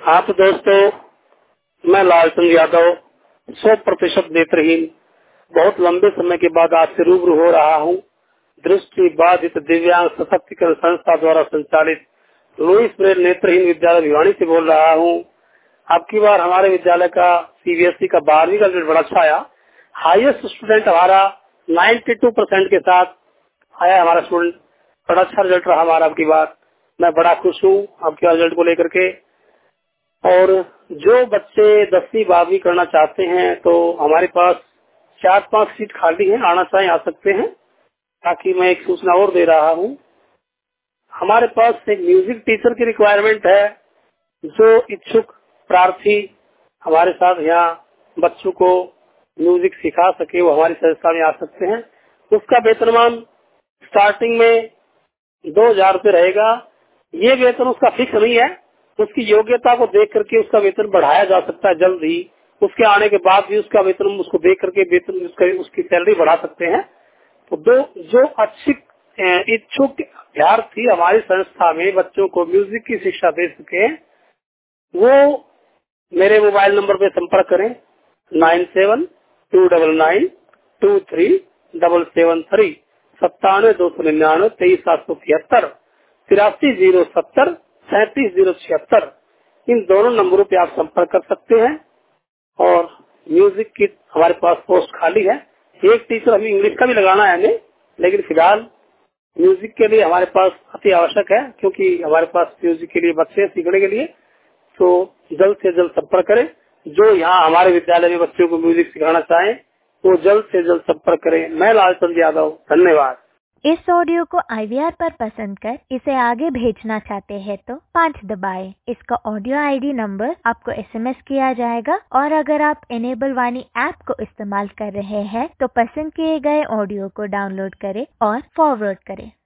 हाँ तो दोस्तों, मैं लालचंद यादव 100% नेत्रहीन बहुत लंबे समय के बाद आपसे रूबरू हो रहा हूँ। दृष्टि बाधित दिव्यांग सशक्तिकरण संस्था द्वारा संचालित लुईस ब्रेल नेत्रहीन विद्यालय भिवानी से बोल रहा हूँ। अब की बार हमारे विद्यालय का सीबीएसई का 12वीं का रिजल्ट बड़ा अच्छा आया। हाईएस्ट स्टूडेंट हमारा 92% के साथ आया। हमारा स्टूडेंट बड़ा अच्छा रिजल्ट रहा हमारा अब की बार। मैं बड़ा खुश हूँ आपके रिजल्ट को लेकर के। और जो बच्चे 10वीं 12वीं करना चाहते हैं तो हमारे पास 4-5 सीट खाली हैं, आना चाहें आ सकते हैं। ताकि मैं एक सूचना और दे रहा हूँ, हमारे पास एक म्यूजिक टीचर की रिक्वायरमेंट है। जो इच्छुक प्रार्थी हमारे साथ यहाँ बच्चों को म्यूजिक सिखा सके वो हमारी संस्था में आ सकते हैं। उसका वेतनमान स्टार्टिंग में 2,000 रूपये रहेगा। ये वेतन उसका फिक्स नहीं है, उसकी योग्यता को देख करके उसका वेतन बढ़ाया जा सकता है जल्द ही। उसके आने के बाद भी उसका वेतन उसको देख करके वेतन उसकी सैलरी बढ़ा सकते हैं। तो जो अच्छी इच्छुक अभ्यर्थी हमारी संस्था में बच्चों को म्यूजिक की शिक्षा दे सके वो मेरे मोबाइल नंबर पे संपर्क करें 9729923773 97-299-23775 83-070-37-076। इन दोनों नंबरों पे आप संपर्क कर सकते हैं। और म्यूजिक की हमारे पास पोस्ट खाली है। एक टीचर अभी इंग्लिश का भी लगाना है हमें, लेकिन फिलहाल म्यूजिक के लिए हमारे पास अति आवश्यक है, क्योंकि हमारे पास म्यूजिक के लिए बच्चे हैं सीखने के लिए। तो जल्द से जल्द संपर्क करें। जो यहाँ हमारे विद्यालय में बच्चों को म्यूजिक सिखाना चाहें वो जल्द से जल्द संपर्क करें। मैं लालचंद यादव, धन्यवाद। इस ऑडियो को IVR पर पसंद कर इसे आगे भेजना चाहते हैं तो 5 दबाएं। इसका ऑडियो ID नंबर आपको SMS किया जाएगा। और अगर आप इनेबल वाणी ऐप को इस्तेमाल कर रहे हैं तो पसंद किए गए ऑडियो को डाउनलोड करें और फॉरवर्ड करें।